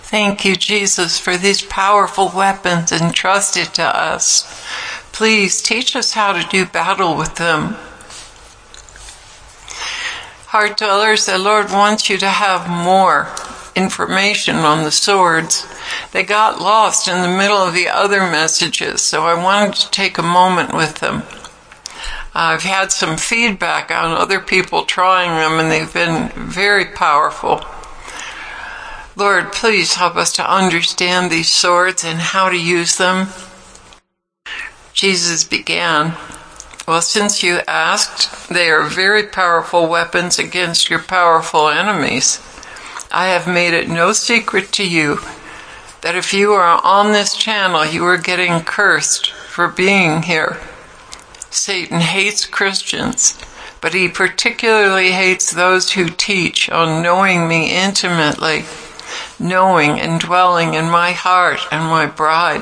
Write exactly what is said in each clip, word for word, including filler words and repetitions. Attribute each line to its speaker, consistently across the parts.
Speaker 1: Thank you, Jesus, for these powerful weapons entrusted to us. Please teach us how to do battle with them. Heart dwellers, the Lord wants you to have more information on the swords. They got lost in the middle of the other messages, so I wanted to take a moment with them. I've had some feedback on other people trying them, and they've been very powerful. Lord, please help us to understand these swords and how to use them. Jesus began, well, since you asked, they are very powerful weapons against your powerful enemies. I have made it no secret to you that if you are on this channel, you are getting cursed for being here. Satan hates Christians, but he particularly hates those who teach on knowing me intimately, knowing and dwelling in my heart and my bride.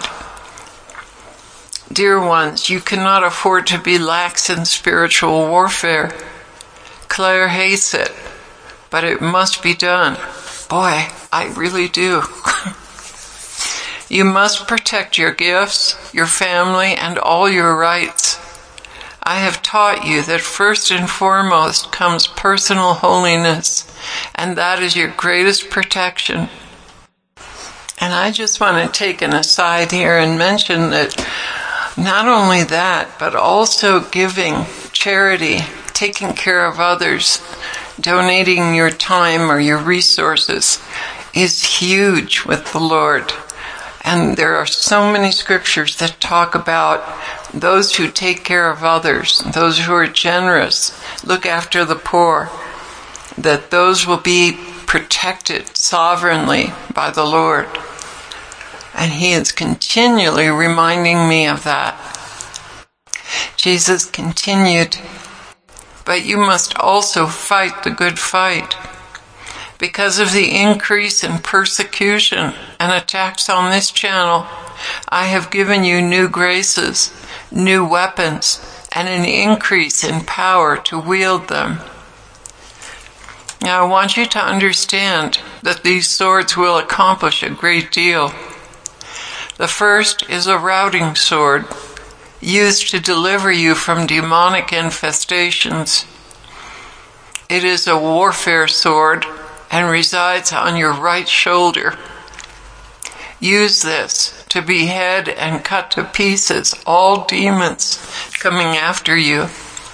Speaker 1: Dear ones, you cannot afford to be lax in spiritual warfare. Claire hates it, but it must be done. Boy, I really do. You must protect your gifts, your family, and all your rights. I have taught you that first and foremost comes personal holiness, and that is your greatest protection. And I just want to take an aside here and mention that not only that, but also giving, charity, taking care of others, donating your time or your resources is huge with the Lord. And there are so many scriptures that talk about those who take care of others, those who are generous, look after the poor, that those will be protected sovereignly by the Lord. And he is continually reminding me of that. Jesus continued, but you must also fight the good fight. Because of the increase in persecution and attacks on this channel, I have given you new graces, new weapons, and an increase in power to wield them. Now I want you to understand that these swords will accomplish a great deal. The first is a routing sword, used to deliver you from demonic infestations. It is a warfare sword and resides on your right shoulder. Use this to behead and cut to pieces all demons coming after you.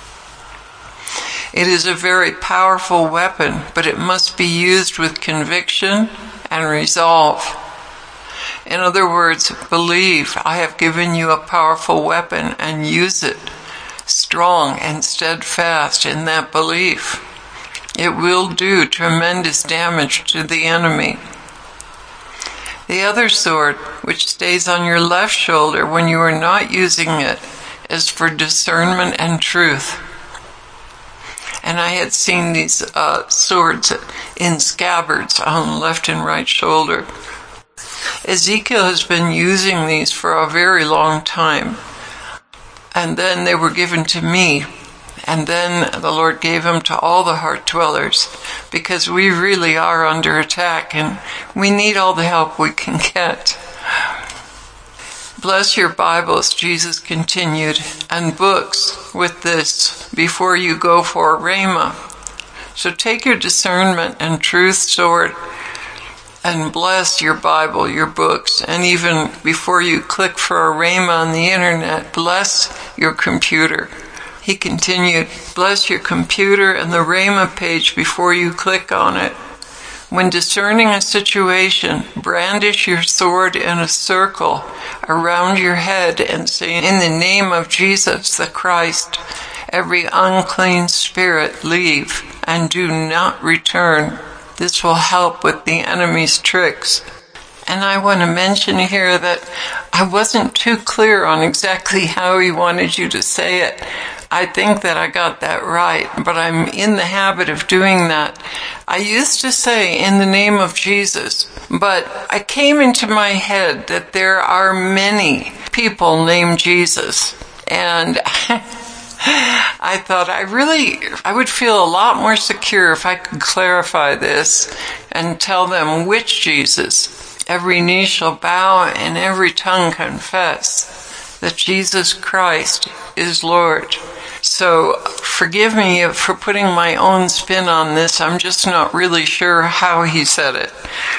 Speaker 1: It is a very powerful weapon, but it must be used with conviction and resolve. In other words, believe I have given you a powerful weapon and use it, strong and steadfast in that belief. It will do tremendous damage to the enemy. The other sword, which stays on your left shoulder when you are not using it, is for discernment and truth. And I had seen these uh, swords in scabbards on left and right shoulder. Ezekiel has been using these for a very long time. And then they were given to me. And then the Lord gave them to all the heart dwellers, because we really are under attack and we need all the help we can get. Bless your Bibles, Jesus continued, and books with this before you go for a rhema. So take your discernment and truth sword and bless your Bible, your books, and even before you click for a rhema on the internet, bless your computer. He continued, bless your computer and the rhema page before you click on it. When discerning a situation, brandish your sword in a circle around your head and say, in the name of Jesus the Christ, every unclean spirit leave and do not return. This will help with the enemy's tricks. And I want to mention here that I wasn't too clear on exactly how he wanted you to say it. I think that I got that right, but I'm in the habit of doing that. I used to say, in the name of Jesus, but I came into my head that there are many people named Jesus. And I thought I really, I would feel a lot more secure if I could clarify this and tell them which Jesus. Every knee shall bow and every tongue confess that Jesus Christ is Lord. So forgive me for putting my own spin on this. I'm just not really sure how he said it.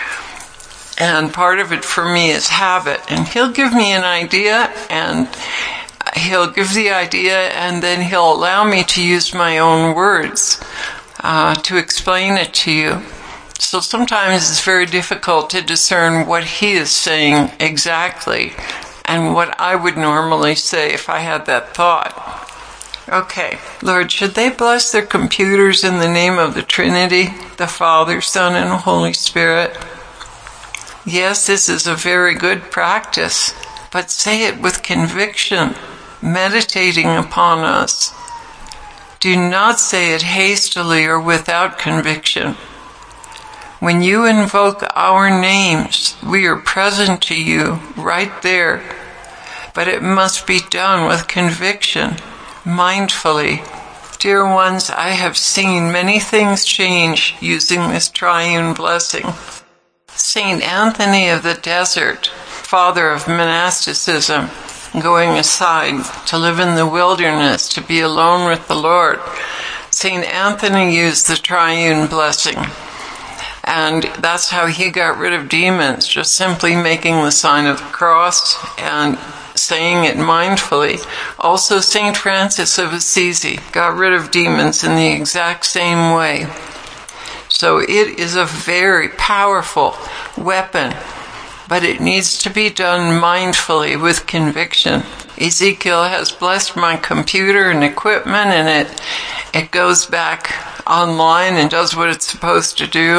Speaker 1: And part of it for me is habit. And he'll give me an idea, and he'll give the idea, and then he'll allow me to use my own words uh, to explain it to you. So sometimes it's very difficult to discern what he is saying exactly and what I would normally say if I had that thought. Okay, Lord, should they bless their computers in the name of the Trinity, the Father, Son, and Holy Spirit? Yes, this is a very good practice, but say it with conviction, meditating upon us. Do not say it hastily or without conviction. When you invoke our names, we are present to you right there, but it must be done with conviction, mindfully. Dear ones, I have seen many things change using this triune blessing. Saint Anthony of the Desert, father of monasticism, going aside to live in the wilderness, to be alone with the Lord. Saint Anthony used the triune blessing. And that's how he got rid of demons, just simply making the sign of the cross and saying it mindfully. Also, Saint Francis of Assisi got rid of demons in the exact same way. So it is a very powerful weapon, but it needs to be done mindfully with conviction. Ezekiel has blessed my computer and equipment, and it it goes back online and does what it's supposed to do.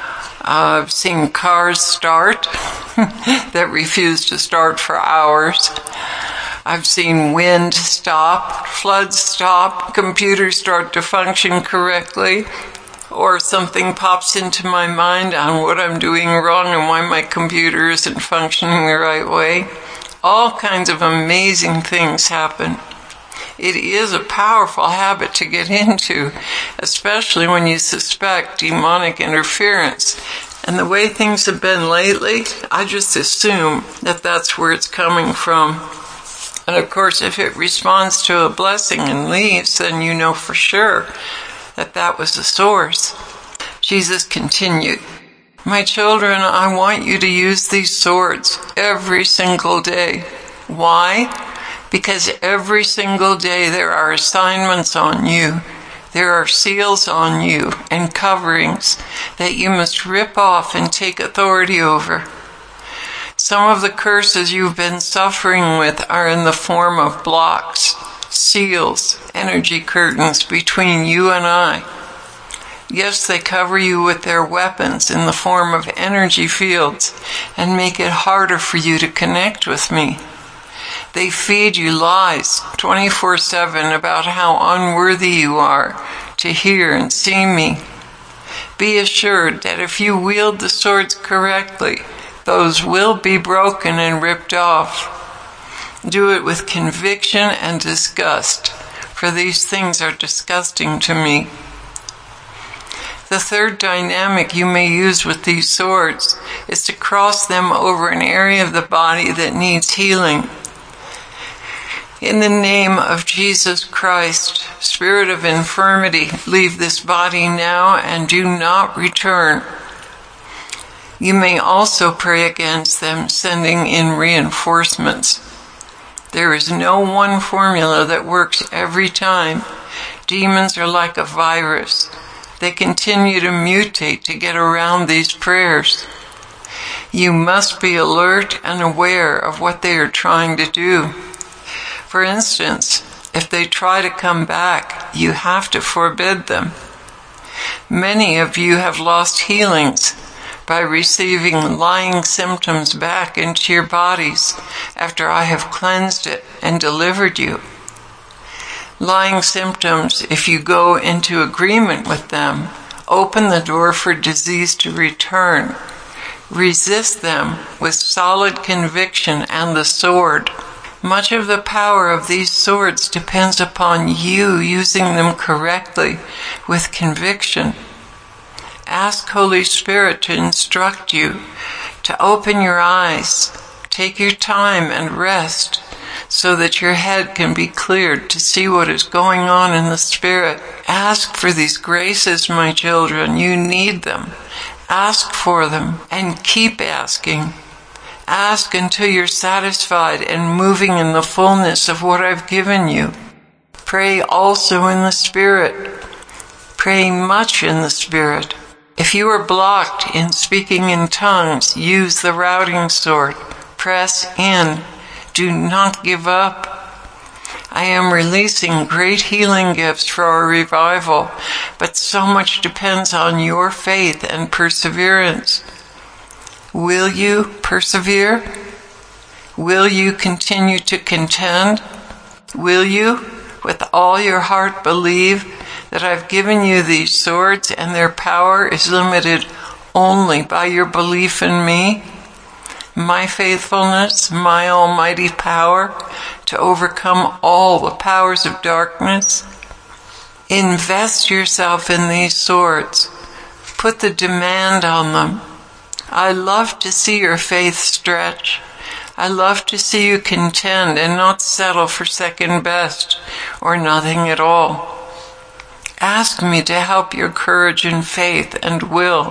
Speaker 1: Uh, I've seen cars start that refuse to start for hours. I've seen wind stop, floods stop, computers start to function correctly, or something pops into my mind on what I'm doing wrong and why my computer isn't functioning the right way. All kinds of amazing things happen. It is a powerful habit to get into, especially when you suspect demonic interference. And the way things have been lately, I just assume that that's where it's coming from. And of course, if it responds to a blessing and leaves, then you know for sure that that was the source. Jesus continued, "My children, I want you to use these swords every single day." Why? Because every single day there are assignments on you. There are seals on you and coverings that you must rip off and take authority over. Some of the curses you've been suffering with are in the form of blocks, seals, energy curtains between you and I. Yes, they cover you with their weapons in the form of energy fields and make it harder for you to connect with me. They feed you lies twenty-four seven about how unworthy you are to hear and see me. Be assured that if you wield the swords correctly, those will be broken and ripped off. Do it with conviction and disgust, for these things are disgusting to me. The third dynamic you may use with these swords is to cross them over an area of the body that needs healing. In the name of Jesus Christ, spirit of infirmity, leave this body now and do not return. You may also pray against them, sending in reinforcements. There is no one formula that works every time. Demons are like a virus. They continue to mutate to get around these prayers. You must be alert and aware of what they are trying to do. For instance, if they try to come back, you have to forbid them. Many of you have lost healings by receiving lying symptoms back into your bodies after I have cleansed it and delivered you. Lying symptoms, if you go into agreement with them, open the door for disease to return. Resist them with solid conviction and the sword. Much of the power of these swords depends upon you using them correctly with conviction. Ask Holy Spirit to instruct you to open your eyes. Take your time and rest so that your head can be cleared to see what is going on in the Spirit. Ask for these graces, my children. You need them. Ask for them and keep asking. Ask until you're satisfied and moving in the fullness of what I've given you. Pray also in the Spirit. Pray much in the Spirit. If you are blocked in speaking in tongues, use the routing sword. Press in. Do not give up. I am releasing great healing gifts for our revival, but so much depends on your faith and perseverance. Will you persevere? Will you continue to contend? Will you, with all your heart, believe that I've given you these swords and their power is limited only by your belief in me? My faithfulness, my almighty power to overcome all the powers of darkness. Invest yourself in these swords. Put the demand on them. I love to see your faith stretch. I love to see you contend and not settle for second best or nothing at all. Ask me to help your courage and faith and will.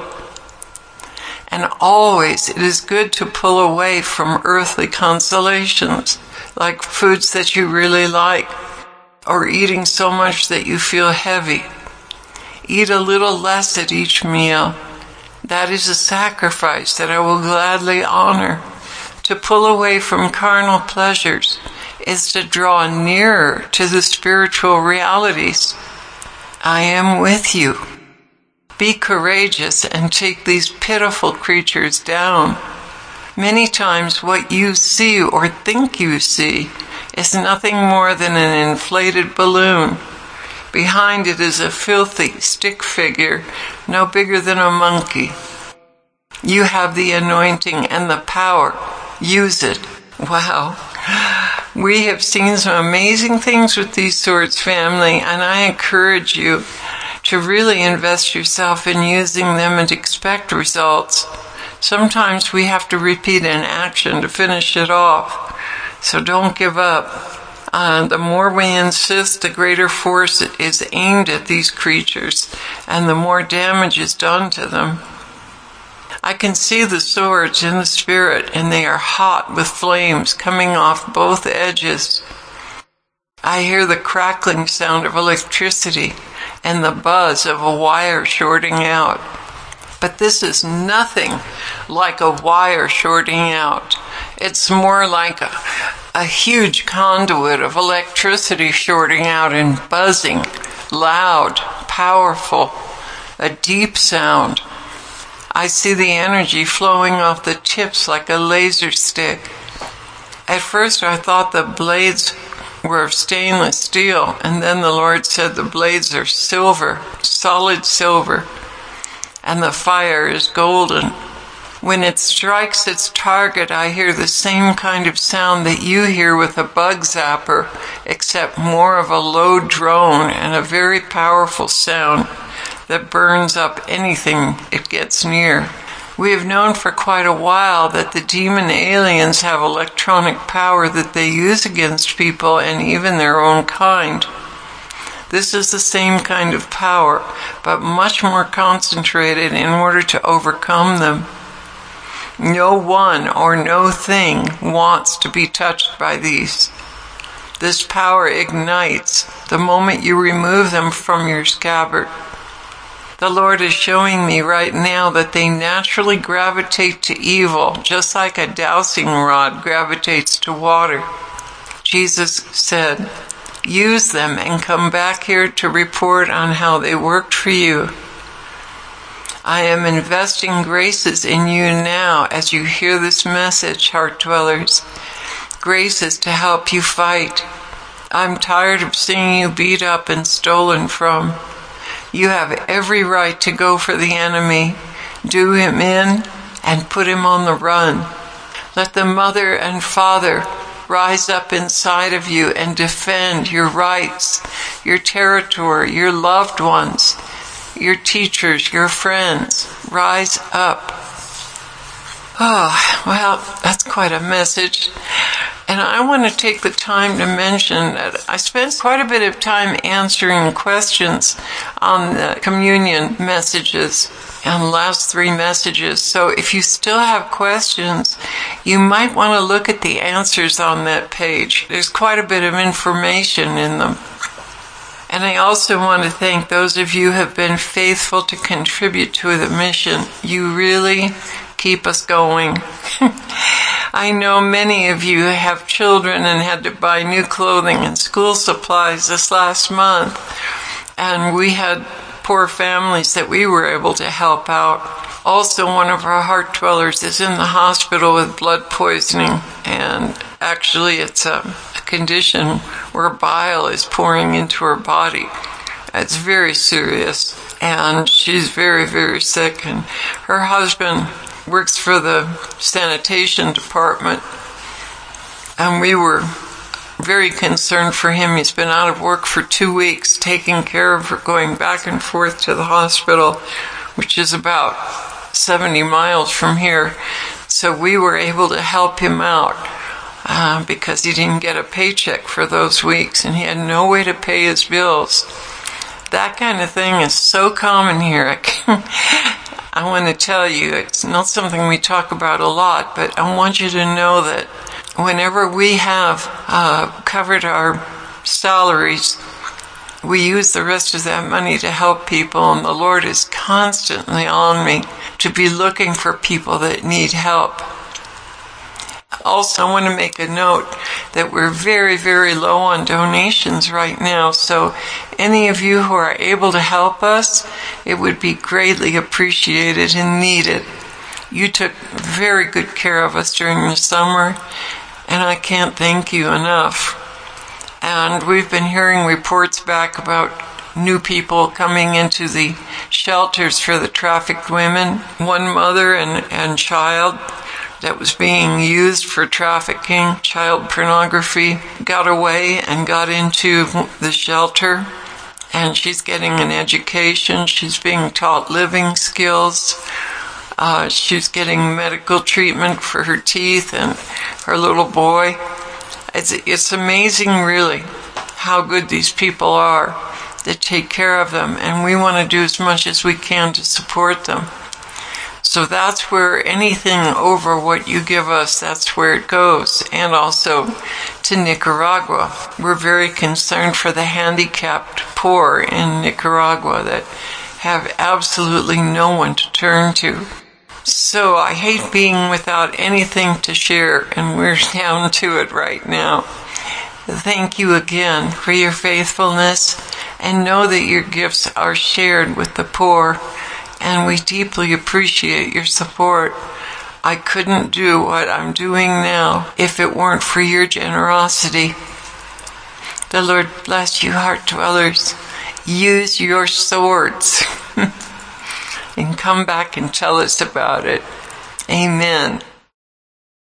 Speaker 1: And always it is good to pull away from earthly consolations, like foods that you really like, or eating so much that you feel heavy. Eat a little less at each meal. That is a sacrifice that I will gladly honor. To pull away from carnal pleasures is to draw nearer to the spiritual realities. I am with you. Be courageous and take these pitiful creatures down. Many times what you see or think you see is nothing more than an inflated balloon. Behind it is a filthy stick figure, no bigger than a monkey. You have the anointing and the power. Use it. Wow. We have seen some amazing things with these swords, family, and I encourage you to really invest yourself in using them and expect results. Sometimes we have to repeat an action to finish it off, so don't give up. Uh, the more we insist, the greater force is aimed at these creatures, and the more damage is done to them. I can see the swords in the Spirit, and they are hot with flames coming off both edges. I hear the crackling sound of electricity and the buzz of a wire shorting out. But this is nothing like a wire shorting out. It's more like a, a huge conduit of electricity shorting out and buzzing, loud, powerful, a deep sound. I see the energy flowing off the tips like a laser stick. At first I thought the blades were of stainless steel, and then the Lord said the blades are silver, solid silver, and the fire is golden. When it strikes its target, I hear the same kind of sound that you hear with a bug zapper, except more of a low drone and a very powerful sound that burns up anything it gets near. We have known for quite a while that the demon aliens have electronic power that they use against people and even their own kind. This is the same kind of power, but much more concentrated in order to overcome them. No one or no thing wants to be touched by these. This power ignites the moment you remove them from your scabbard. The Lord is showing me right now that they naturally gravitate to evil, just like a dowsing rod gravitates to water. Jesus said, use them and come back here to report on how they worked for you. I am investing graces in you now as you hear this message, heart dwellers. Graces to help you fight. I'm tired of seeing you beat up and stolen from. You have every right to go for the enemy, do him in, and put him on the run. Let the mother and father rise up inside of you and defend your rights, your territory, your loved ones, your teachers, your friends. Rise up. Oh, well, that's quite a message. And I want to take the time to mention that I spent quite a bit of time answering questions on the communion messages and the last three messages. So if you still have questions, you might want to look at the answers on that page. There's quite a bit of information in them. And I also want to thank those of you who have been faithful to contribute to the mission. You really keep us going. I know many of you have children and had to buy new clothing and school supplies this last month. And we had poor families that we were able to help out. Also, one of our heart dwellers is in the hospital with blood poisoning. And actually, it's a, a condition where bile is pouring into her body. It's very serious. And she's very, very sick. And her husband works for the sanitation department, and we were very concerned for him. He's been out of work for two weeks, taking care of her, going back and forth to the hospital, which is about seventy miles from here. So we were able to help him out uh, because he didn't get a paycheck for those weeks, and he had no way to pay his bills. That kind of thing is so common here. I want to tell you, it's not something we talk about a lot, but I want you to know that whenever we have uh, covered our salaries, we use the rest of that money to help people, and the Lord is constantly on me to be looking for people that need help. Also, I want to make a note that we're very, very low on donations right now. So any of you who are able to help us, it would be greatly appreciated and needed. You took very good care of us during the summer, and I can't thank you enough. And we've been hearing reports back about new people coming into the shelters for the trafficked women. One mother and, and child that was being used for trafficking, child pornography, got away and got into the shelter, and she's getting an education. She's being taught living skills. Uh, she's getting medical treatment for her teeth and her little boy. It's, it's amazing, really, how good these people are that take care of them, and we want to do as much as we can to support them. So that's where anything over what you give us, that's where it goes. And also to Nicaragua. We're very concerned for the handicapped poor in Nicaragua that have absolutely no one to turn to. So I hate being without anything to share, and we're down to it right now. Thank you again for your faithfulness, and know that your gifts are shared with the poor. And we deeply appreciate your support. I couldn't do what I'm doing now if it weren't for your generosity. The Lord bless you, heart dwellers. Use your swords and come back and tell us about it. Amen.